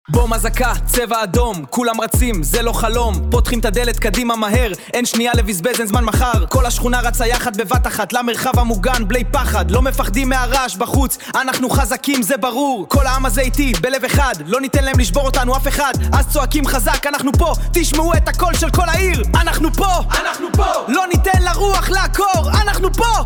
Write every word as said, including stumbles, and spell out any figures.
בום אזעקה, צבע אדום, כולם רצים, זה לא חלום. פותחים את הדלת קדימה מהר, אין שנייה לבזבז, אין זמן מחר. כל השכונה רצה יחד בבת אחת למרחב המוגן בלי פחד. לא מפחדים מהרעש בחוץ, אנחנו חזקים, זה ברור. כל העם הזה איתי, בלב אחד, לא ניתן להם לשבור אותנו אף אחד. אז צועקים חזק, אנחנו פה, תשמעו את הקול של כל העיר. אנחנו פה, אנחנו פה, לא ניתן לרוח לעקור, אנחנו פה,